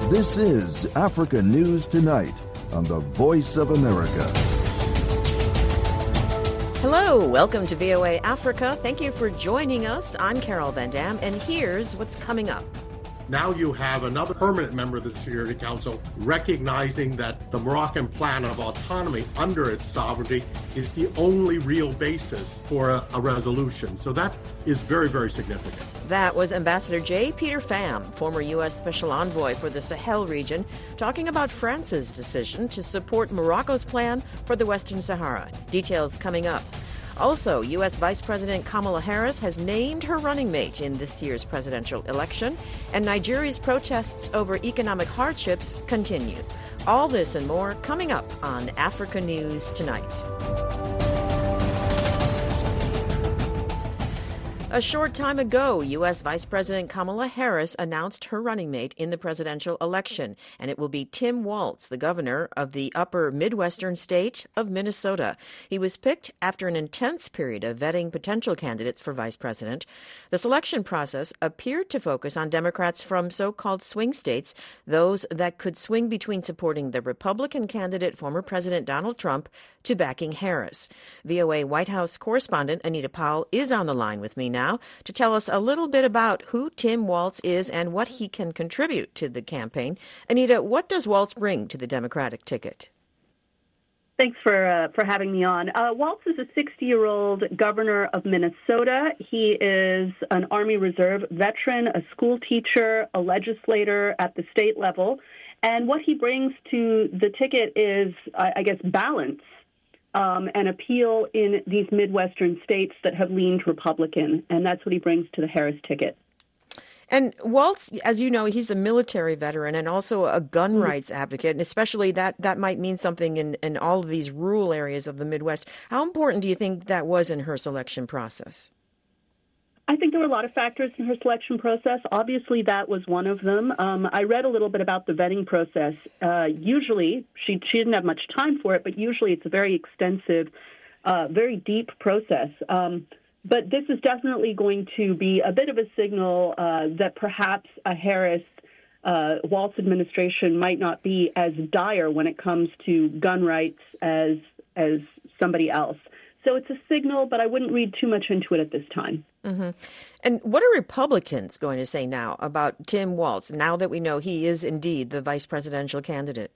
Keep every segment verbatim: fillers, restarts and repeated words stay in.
This is Africa News Tonight on the Voice of America. Hello, welcome to V O A Africa. Thank you for joining us. I'm Carol Van Dam, and here's what's coming up. Now you have another permanent member of the Security Council recognizing that the Moroccan plan of autonomy under its sovereignty is the only real basis for a, a resolution. So that is very, very significant. That was Ambassador J. Peter Pham, former U S Special Envoy for the Sahel region, talking about France's decision to support Morocco's plan for the Western Sahara. Details coming up. Also, U S Vice President Kamala Harris has named her running mate in this year's presidential election, and Nigeria's protests over economic hardships continue. All this and more coming up on Africa News Tonight. A short time ago, U S Vice President Kamala Harris announced her running mate in the presidential election, and it will be Tim Walz, the governor of the upper Midwestern state of Minnesota. He was picked after an intense period of vetting potential candidates for vice president. The selection process appeared to focus on Democrats from so-called swing states, those that could swing between supporting the Republican candidate, former President Donald Trump, to backing Harris. V O A White House correspondent Anita Powell is on the line with me now to tell us a little bit about who Tim Walz is and what he can contribute to the campaign. Anita, what does Walz bring to the Democratic ticket? Thanks for uh, for having me on. Uh, Walz is a sixty-year-old governor of Minnesota. He is an Army Reserve veteran, a school teacher, a legislator at the state level. And what he brings to the ticket is, I, I guess, balance. Um, an appeal in these Midwestern states that have leaned Republican, and that's what he brings to the Harris ticket. And Walz, as you know, he's a military veteran and also a gun mm-hmm. rights advocate, and especially that, that might mean something in, in all of these rural areas of the Midwest. How important do you think that was in her selection process? I think there were a lot of factors in her selection process. Obviously, that was one of them. Um, I read a little bit about the vetting process. Uh, usually, she, she didn't have much time for it, but usually it's a very extensive, uh, very deep process. Um, but this is definitely going to be a bit of a signal uh, that perhaps a Harris uh, Walz administration might not be as dire when it comes to gun rights as as somebody else. So it's a signal, but I wouldn't read too much into it at this time. Mm-hmm. And what are Republicans going to say now about Tim Walz, now that we know he is indeed the vice presidential candidate?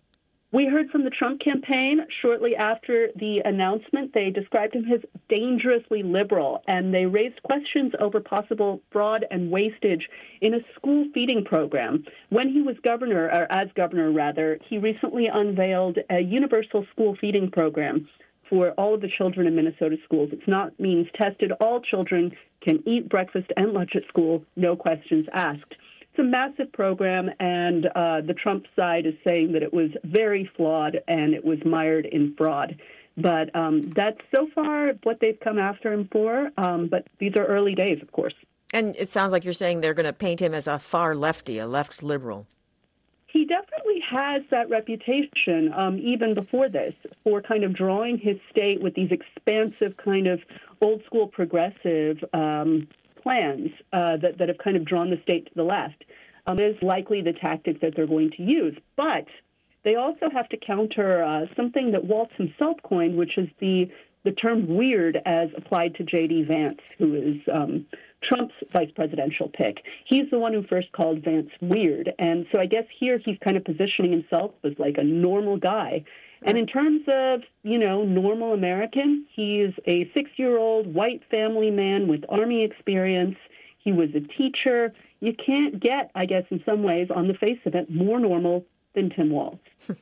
We heard from the Trump campaign shortly after the announcement. They described him as dangerously liberal, and they raised questions over possible fraud and wastage in a school feeding program. When he was governor, or as governor rather, he recently unveiled a universal school feeding program for all of the children in Minnesota schools. It's not means tested. All children can eat breakfast and lunch at school, no questions asked. It's a massive program, and uh, the Trump side is saying that it was very flawed and it was mired in fraud. But um, that's so far what they've come after him for. Um, but these are early days, of course. And it sounds like you're saying they're going to paint him as a far lefty, a left liberal. He definitely has that reputation, um, even before this, for kind of drawing his state with these expansive kind of old-school progressive um, plans uh, that, that have kind of drawn the state to the left. Um, is likely the tactic that they're going to use. But they also have to counter uh, something that Walz himself coined, which is the, the term weird as applied to J D. Vance, who is um, Trump's vice presidential pick. He's the one who first called Vance weird. And so I guess here he's kind of positioning himself as like a normal guy. And in terms of, you know, normal American, he's a six-year-old white family man with Army experience. He was a teacher. You can't get, I guess, in some ways, on the face of it, more normal than Tim Walz.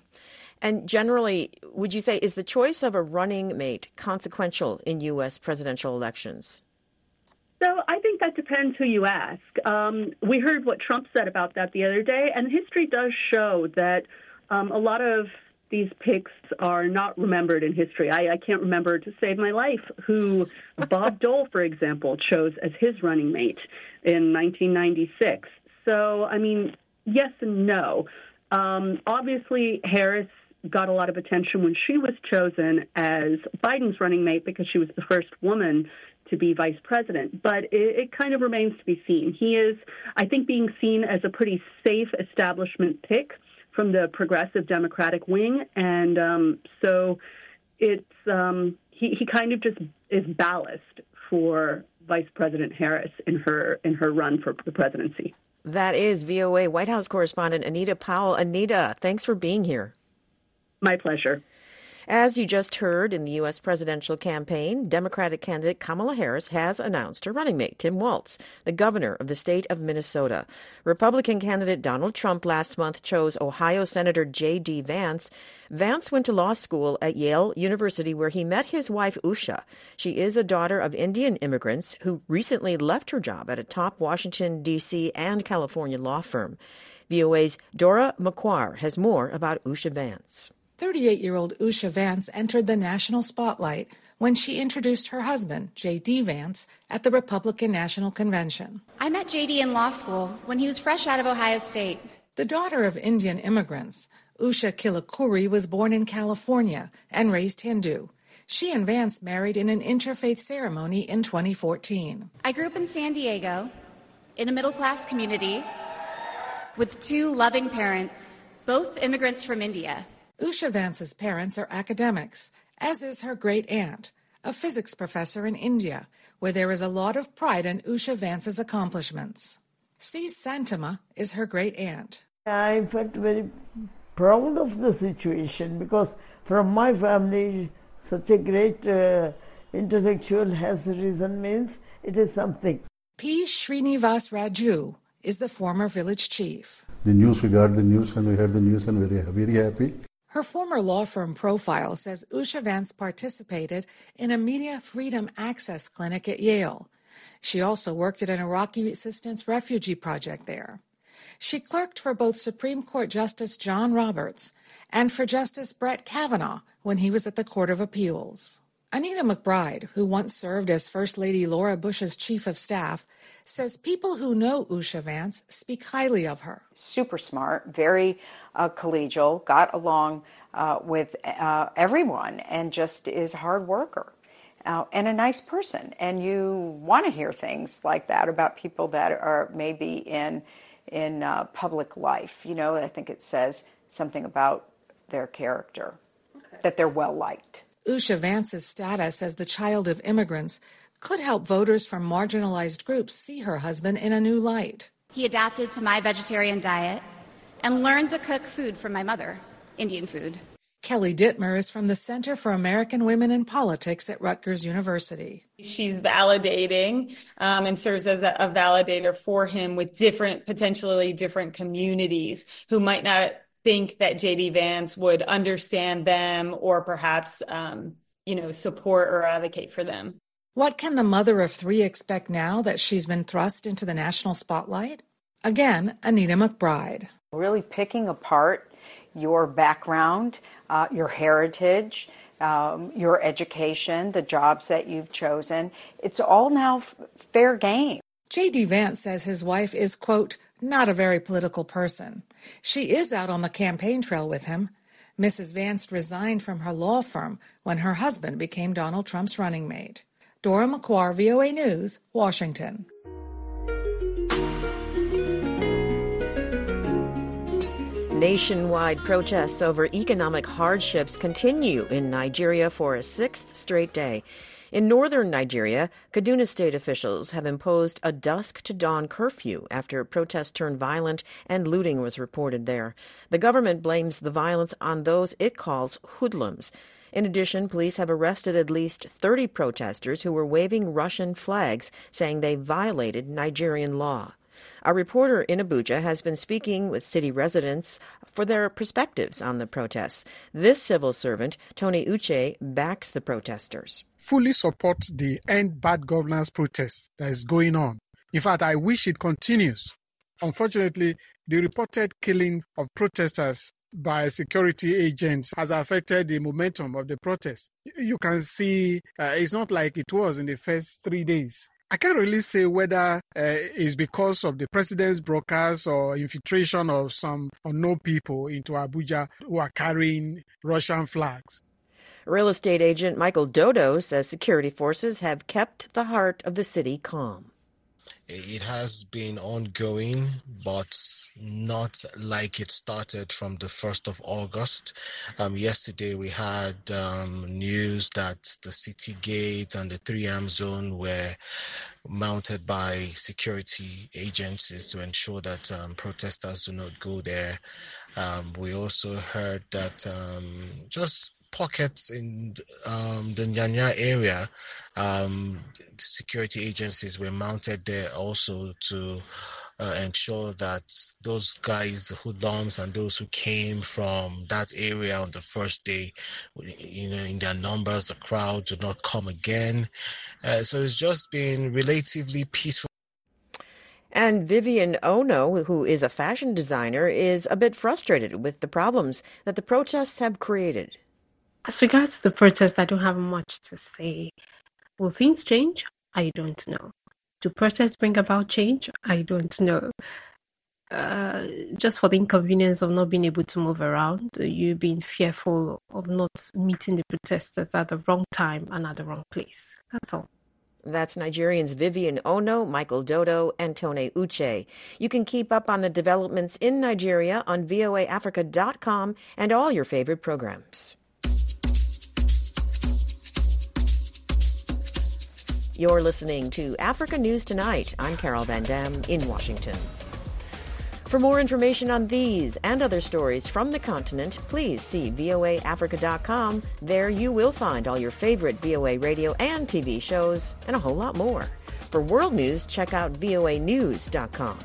And generally, would you say, is the choice of a running mate consequential in U S presidential elections? So I think that depends who you ask. Um, we heard what Trump said about that the other day, and history does show that um, a lot of these picks are not remembered in history. I, I can't remember to save my life who Bob Dole, for example, chose as his running mate in nineteen ninety-six. So, I mean, yes and no. Um, obviously, Harris got a lot of attention when she was chosen as Biden's running mate because she was the first woman to be vice president. But it, it kind of remains to be seen. He is, I think, being seen as a pretty safe establishment pick from the progressive Democratic wing. And um, so it's um, he, he kind of just is ballast for Vice President Harris in her in her run for the presidency. That is V O A White House correspondent Anita Powell. Anita, thanks for being here. My pleasure. As you just heard, in the U S presidential campaign, Democratic candidate Kamala Harris has announced her running mate, Tim Walz, the governor of the state of Minnesota. Republican candidate Donald Trump last month chose Ohio Senator J D. Vance. Vance went to law school at Yale University, where he met his wife, Usha. She is a daughter of Indian immigrants who recently left her job at a top Washington, D C and California law firm. V O A's Dora McQuarr has more about Usha Vance. thirty-eight-year-old Usha Vance entered the national spotlight when she introduced her husband, J D. Vance, at the Republican National Convention. I met J D in law school when he was fresh out of Ohio State. The daughter of Indian immigrants, Usha Kilakuri was born in California and raised Hindu. She and Vance married in an interfaith ceremony in twenty fourteen. I grew up in San Diego, in a middle-class community, with two loving parents, both immigrants from India. Usha Vance's parents are academics, as is her great-aunt, a physics professor in India, where there is a lot of pride in Usha Vance's accomplishments. C. Santama is her great-aunt. I felt very proud of the situation because from my family, such a great uh, intellectual has risen means it is something. P. Srinivas Raju is the former village chief. The news, we got the news and we heard the news and very, very happy. Her former law firm Profile says Usha Vance participated in a media freedom access clinic at Yale. She also worked at an Iraqi assistance refugee project there. She clerked for both Supreme Court Justice John Roberts and for Justice Brett Kavanaugh when he was at the Court of Appeals. Anita McBride, who once served as First Lady Laura Bush's chief of staff, says people who know Usha Vance speak highly of her. Super smart, very uh, collegial, got along uh, with uh, everyone, and just is a hard worker uh, and a nice person. And you want to hear things like that about people that are maybe in in uh, public life. You know, I think it says something about their character, okay, that they're well-liked. Usha Vance's status as the child of immigrants could help voters from marginalized groups see her husband in a new light. He adapted to my vegetarian diet and learned to cook food from my mother, Indian food. Kelly Dittmer is from the Center for American Women in Politics at Rutgers University. She's validating um, and serves as a, a validator for him with different, potentially different communities who might not think that J D. Vance would understand them or perhaps, um, you know, support or advocate for them. What can the mother of three expect now that she's been thrust into the national spotlight? Again, Anita McBride. Really picking apart your background, uh, your heritage, um, your education, the jobs that you've chosen. It's all now f- fair game. J D. Vance says his wife is, quote, not a very political person. She is out on the campaign trail with him. Missus Vance resigned from her law firm when her husband became Donald Trump's running mate. Dora McQuarr, V O A News, Washington. Nationwide protests over economic hardships continue in Nigeria for a sixth straight day. In northern Nigeria, Kaduna state officials have imposed a dusk-to-dawn curfew after protests turned violent and looting was reported there. The government blames the violence on those it calls hoodlums. In addition, police have arrested at least thirty protesters who were waving Russian flags, saying they violated Nigerian law. Our reporter in Abuja has been speaking with city residents for their perspectives on the protests. This civil servant, Tony Uche, backs the protesters. Fully support the End Bad Governance protest that is going on. In fact, I wish it continues. Unfortunately, the reported killing of protesters by security agents has affected the momentum of the protest. You can see uh, it's not like it was in the first three days. I can't really say whether uh, it's because of the president's brokers or infiltration of some unknown people into Abuja who are carrying Russian flags. Real estate agent Michael Dodo says security forces have kept the heart of the city calm. It has been ongoing, but not like it started from the first of August. Um, yesterday we had um, news that the city gate and the three M zone were mounted by security agencies to ensure that um, protesters do not go there. Um, we also heard that um, just pockets in um, the Nyanya area, um, security agencies were mounted there also to uh, ensure that those guys, the hoodlums and those who came from that area on the first day, you know, in their numbers, the crowd do not come again. Uh, so it's just been relatively peaceful. And Vivian Ono, who is a fashion designer, is a bit frustrated with the problems that the protests have created. As regards the protest, I don't have much to say. Will things change? I don't know. Do protests bring about change? I don't know. Uh, just for the inconvenience of not being able to move around, you being fearful of not meeting the protesters at the wrong time and at the wrong place. That's all. That's Nigerians Vivian Ono, Michael Dodo, and Tone Uche. You can keep up on the developments in Nigeria on V O A Africa dot com and all your favorite programs. You're listening to Africa News Tonight. I'm Carol Van Dam in Washington. For more information on these and other stories from the continent, please see V O A Africa dot com. There you will find all your favorite V O A radio and T V shows and a whole lot more. For world news, check out V O A News dot com.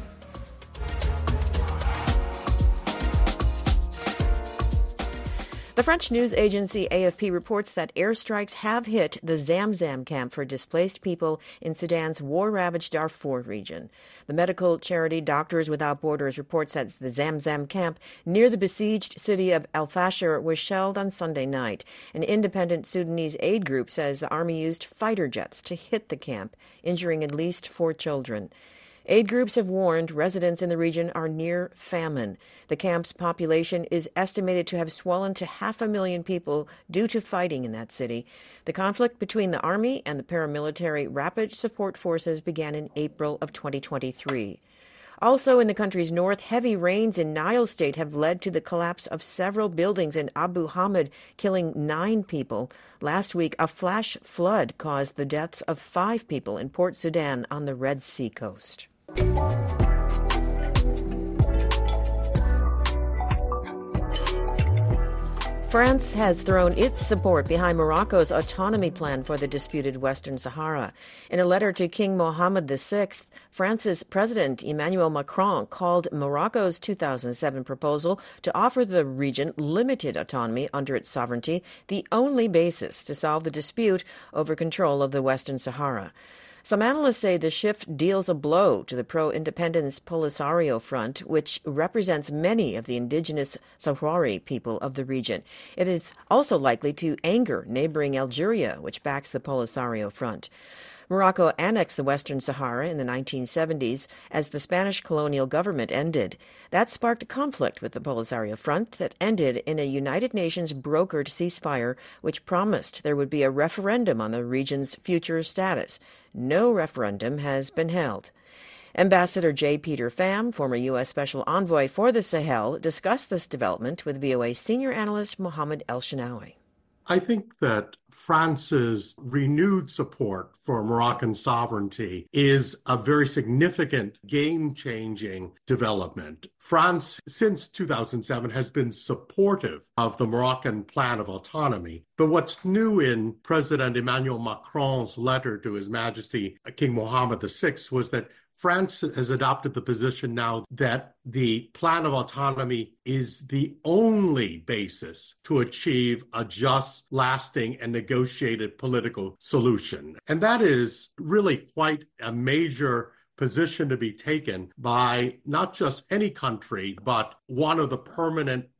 The French news agency A F P reports that airstrikes have hit the Zamzam camp for displaced people in Sudan's war-ravaged Darfur region. The medical charity Doctors Without Borders reports that the Zamzam camp near the besieged city of El Fasher was shelled on Sunday night. An independent Sudanese aid group says the army used fighter jets to hit the camp, injuring at least four children. Aid groups have warned residents in the region are near famine. The camp's population is estimated to have swollen to half a million people due to fighting in that city. The conflict between the army and the paramilitary Rapid Support Forces began in April of twenty twenty-three. Also in the country's north, heavy rains in Nile State have led to the collapse of several buildings in Abu Hamad, killing nine people. Last week, a flash flood caused the deaths of five people in Port Sudan on the Red Sea coast. France has thrown its support behind Morocco's autonomy plan for the disputed Western Sahara. In a letter to King Mohammed the Sixth, France's President Emmanuel Macron called Morocco's two thousand seven proposal to offer the region limited autonomy under its sovereignty the only basis to solve the dispute over control of the Western Sahara. Some analysts say the shift deals a blow to the pro-independence Polisario Front, which represents many of the indigenous Sahrawi people of the region. It is also likely to anger neighboring Algeria, which backs the Polisario Front. Morocco annexed the Western Sahara in the nineteen seventies as the Spanish colonial government ended. That sparked a conflict with the Polisario Front that ended in a United Nations brokered ceasefire, which promised there would be a referendum on the region's future status. No referendum has been held. Ambassador J. Peter Pham, former U S Special Envoy for the Sahel, discussed this development with V O A senior analyst Mohammed El-Shinawi. I think that France's renewed support for Moroccan sovereignty is a very significant, game-changing development. France, since two thousand seven, has been supportive of the Moroccan plan of autonomy. But what's new in President Emmanuel Macron's letter to His Majesty King Mohammed the Sixth was that France has adopted the position now that the plan of autonomy is the only basis to achieve a just, lasting, and negotiated political solution. And that is really quite a major position to be taken by not just any country, but one of the permanent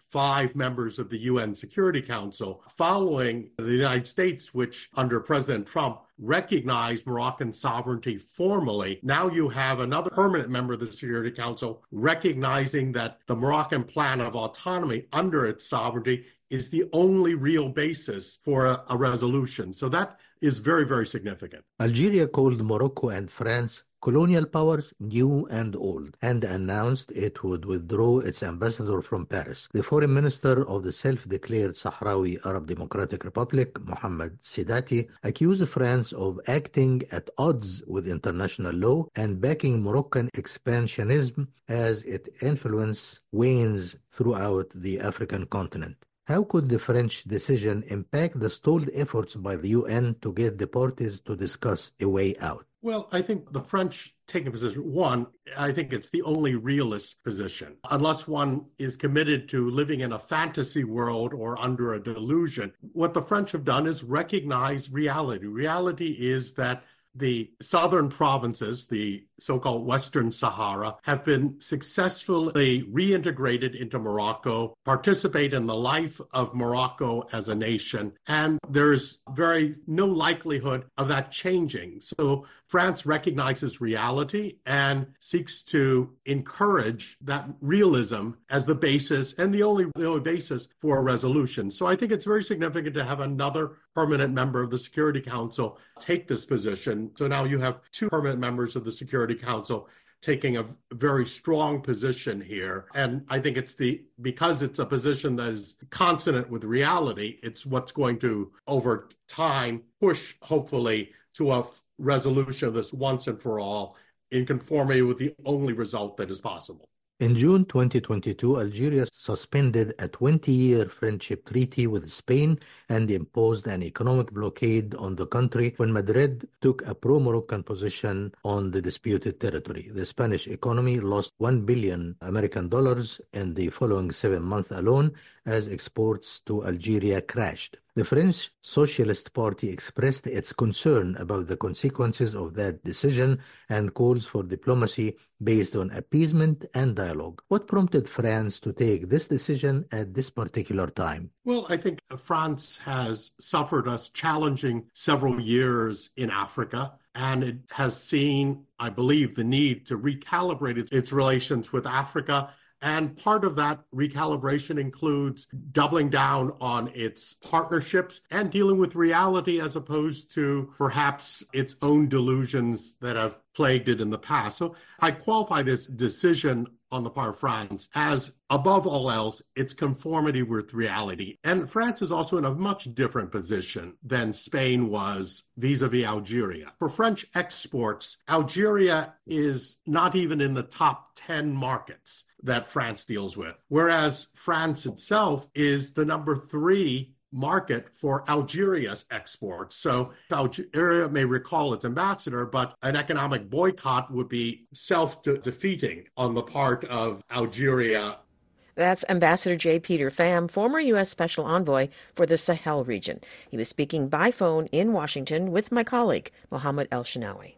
five members of the U N Security Council, following the United States, which under President Trump recognized Moroccan sovereignty formally. Now you have another permanent member of the Security Council recognizing that the Moroccan plan of autonomy under its sovereignty is the only real basis for a, a resolution. So that is very, very significant. Algeria called Morocco and France colonial powers, new and old, and announced it would withdraw its ambassador from Paris. The foreign minister of the self-declared Sahrawi Arab Democratic Republic, Mohammed Sidati, accused France of acting at odds with international law and backing Moroccan expansionism as its influence wanes throughout the African continent. How could the French decision impact the stalled efforts by the U N to get the parties to discuss a way out? Well, I think the French take a position. One, I think it's the only realist position. Unless one is committed to living in a fantasy world or under a delusion, what the French have done is recognize reality. Reality is that the southern provinces, the so-called Western Sahara, have been successfully reintegrated into Morocco, participate in the life of Morocco as a nation, and there's very no likelihood of that changing. So France recognizes reality and seeks to encourage that realism as the basis and the only, the only basis for a resolution. So I think it's very significant to have another permanent member of the Security Council take this position. So now you have two permanent members of the Security Council taking a very strong position here. And I think it's the, because it's a position that is consonant with reality, it's what's going to, over time, push, hopefully, to a resolution of this once and for all in conformity with the only result that is possible. In June twenty twenty-two, Algeria suspended a twenty-year friendship treaty with Spain and imposed an economic blockade on the country when Madrid took a pro-Moroccan position on the disputed territory. The Spanish economy lost one billion American dollars in the following seven months alone as exports to Algeria crashed. The French Socialist Party expressed its concern about the consequences of that decision and calls for diplomacy based on appeasement and dialogue. What prompted France to take this decision at this particular time? Well, I think France has suffered a challenging several years in Africa, and it has seen, I believe, the need to recalibrate its relations with Africa. And part of that recalibration includes doubling down on its partnerships and dealing with reality as opposed to perhaps its own delusions that have plagued it in the past. So I qualify this decision on the part of France as, above all else, its conformity with reality. And France is also in a much different position than Spain was vis-a-vis Algeria. For French exports, Algeria is not even in the top ten markets that France deals with, whereas France itself is the number three market for Algeria's exports. So Algeria may recall its ambassador, but an economic boycott would be self-defeating on the part of Algeria. That's Ambassador J. Peter Pham, former U S Special Envoy for the Sahel region. He was speaking by phone in Washington with my colleague, Mohammed El-Shinawi.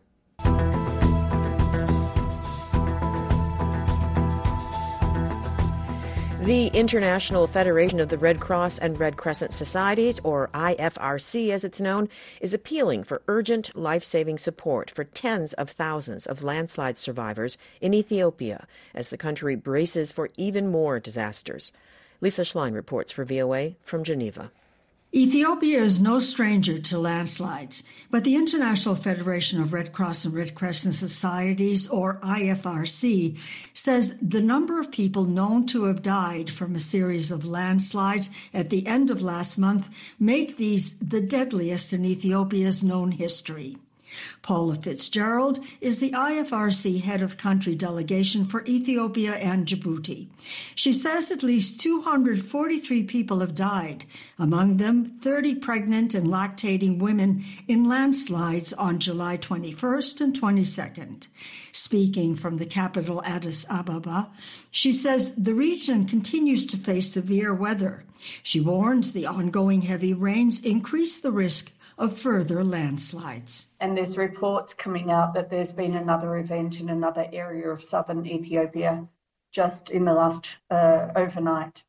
The International Federation of the Red Cross and Red Crescent Societies, or I F R C as it's known, is appealing for urgent life-saving support for tens of thousands of landslide survivors in Ethiopia as the country braces for even more disasters. Lisa Schlein reports for V O A from Geneva. Ethiopia is no stranger to landslides, but the International Federation of Red Cross and Red Crescent Societies, or I F R C, says the number of people known to have died from a series of landslides at the end of last month make these the deadliest in Ethiopia's known history. Paula Fitzgerald is the I F R C head of country delegation for Ethiopia and Djibouti. She says at least two hundred forty-three people have died, among them thirty pregnant and lactating women in landslides on July twenty-first and twenty-second. Speaking from the capital Addis Ababa, she says the region continues to face severe weather. She warns the ongoing heavy rains increase the risk of further landslides. And there's reports coming out that there's been another event in another area of southern Ethiopia just in the last uh, overnight.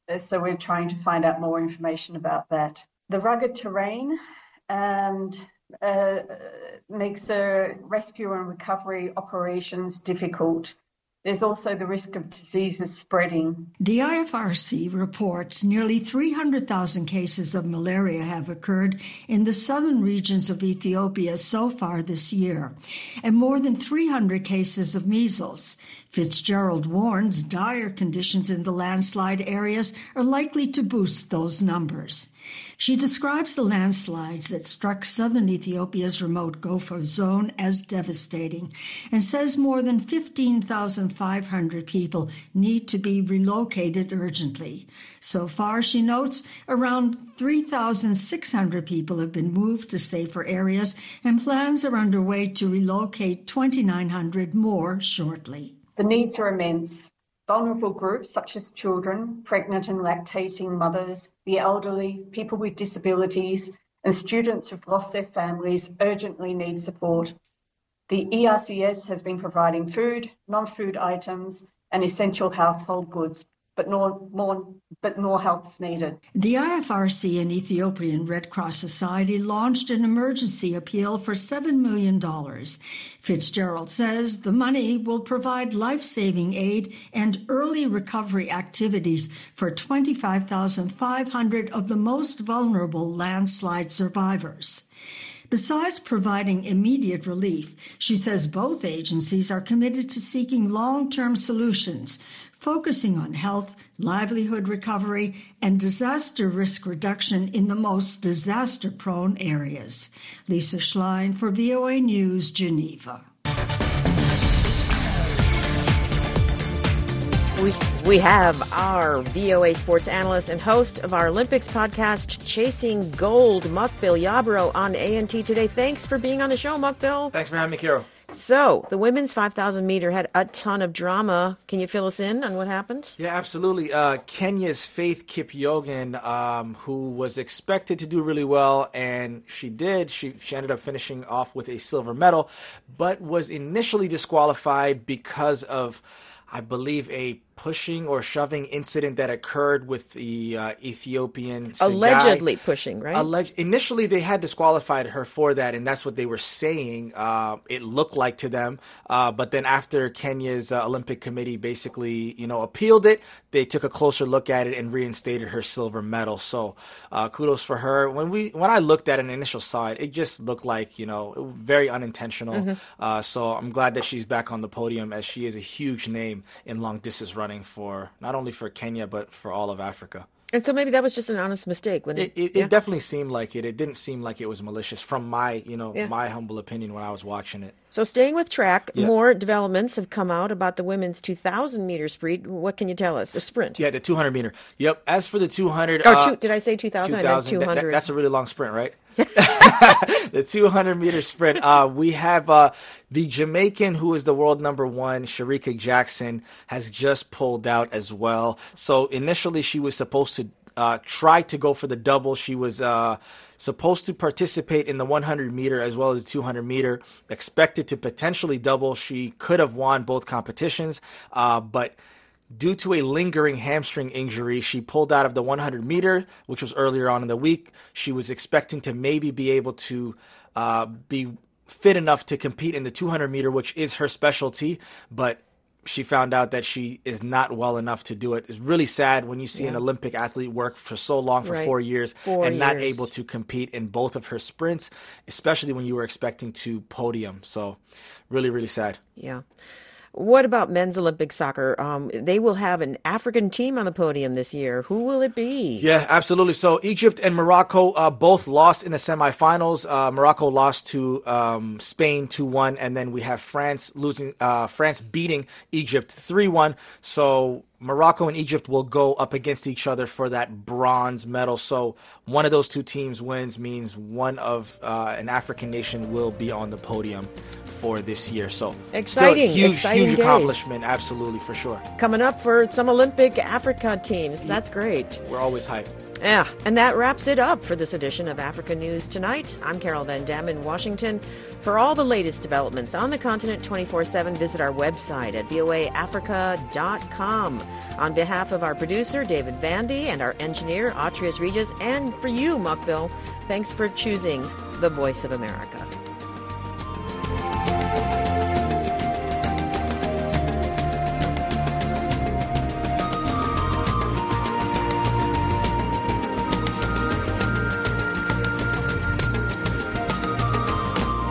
so we're trying to find out more information about that. The rugged terrain and uh, makes uh, rescue and recovery operations difficult. There's also the risk of diseases spreading. The I F R C reports nearly three hundred thousand cases of malaria have occurred in the southern regions of Ethiopia so far this year, and more than three hundred cases of measles. Fitzgerald warns dire conditions in the landslide areas are likely to boost those numbers. She describes the landslides that struck southern Ethiopia's remote Gofa zone as devastating and says more than fifteen thousand five hundred people need to be relocated urgently. So far, she notes, around three thousand six hundred people have been moved to safer areas, and plans are underway to relocate twenty-nine hundred more shortly. The needs are immense. Vulnerable groups such as children, pregnant and lactating mothers, the elderly, people with disabilities, and students who've lost their families urgently need support. The E R C S has been providing food, non-food items, and essential household goods, but no more, but more help is needed. The I F R C and Ethiopian Red Cross Society launched an emergency appeal for seven million dollars. Fitzgerald says the money will provide life-saving aid and early recovery activities for twenty-five thousand five hundred of the most vulnerable landslide survivors. Besides providing immediate relief, she says both agencies are committed to seeking long-term solutions, focusing on health, livelihood recovery, and disaster risk reduction in the most disaster-prone areas. Lisa Schlein for V O A News, Geneva. We, we have our V O A sports analyst and host of our Olympics podcast, Chasing Gold, Mukbil Yabro, on A N T today. Thanks for being on the show, Mukbil. Thanks for having me, Kiro. So, the women's five thousand meter had a ton of drama. Can you fill us in on what happened? Yeah, absolutely. Uh, Kenya's Faith Kipyegon, um, who was expected to do really well, and she did. She, she ended up finishing off with a silver medal, but was initially disqualified because of, I believe, a pushing or shoving incident that occurred with the uh, Ethiopian Tsegai. Allegedly pushing, right? Alleg- Initially, they had disqualified her for that, and that's what they were saying. Uh, it looked like to them. Uh, but then after Kenya's uh, Olympic Committee basically, you know, appealed it, they took a closer look at it and reinstated her silver medal. So uh, kudos for her. When we when I looked at an initial side, it just looked like, you know, very unintentional. Mm-hmm. Uh, so I'm glad that she's back on the podium, as she is a huge name in long distance running for not only for Kenya but for all of Africa. And so maybe that was just an honest mistake. When it, it, yeah. it definitely seemed like it. It didn't seem like it was malicious, from my, you know, yeah. my humble opinion when I was watching it. So staying with track, yeah. more developments have come out about the women's two thousand meter sprint. What can you tell us? A sprint. Yeah, the two hundred meter. Yep. As for the two hundred, oh, uh, two, did I say two thousand? I meant two hundred. That, that, that's a really long sprint, right? The two hundred meter sprint. Uh, we have uh, the Jamaican, who is the world number one, Shericka Jackson, has just pulled out as well. So initially, she was supposed to uh, try to go for the double. She was uh, supposed to participate in the one hundred meter as well as the two hundred meter. Expected to potentially double. She could have won both competitions, uh, but due to a lingering hamstring injury, she pulled out of the one hundred meter, which was earlier on in the week. She was expecting to maybe be able to uh, be fit enough to compete in the two hundred meter, which is her specialty, but she found out that she is not well enough to do it. It's really sad when you see yeah. an Olympic athlete work for so long, for right. four years, four and years. not able to compete in both of her sprints, especially when you were expecting to podium. So really, really sad. Yeah. What about men's Olympic soccer? Um, they will have an African team on the podium this year. Who will it be? Yeah, absolutely. So Egypt and Morocco uh, both lost in the semifinals. Uh, Morocco lost to um, Spain two one, and then we have France losing, uh, France beating Egypt three one. So Morocco and Egypt will go up against each other for that bronze medal. So one of those two teams wins means one of uh, an African nation will be on the podium for this year. So exciting, still huge, exciting huge days. accomplishment. Absolutely, for sure. Coming up for some Olympic Africa teams. That's great. We're always hyped. Yeah, and that wraps it up for this edition of Africa News Tonight. I'm Carol Van Dam in Washington. For all the latest developments on the continent twenty-four seven, visit our website at v o a africa dot com. On behalf of our producer, David Vandy, and our engineer, Atrius Regis, and for you, Mukbil, thanks for choosing the Voice of America.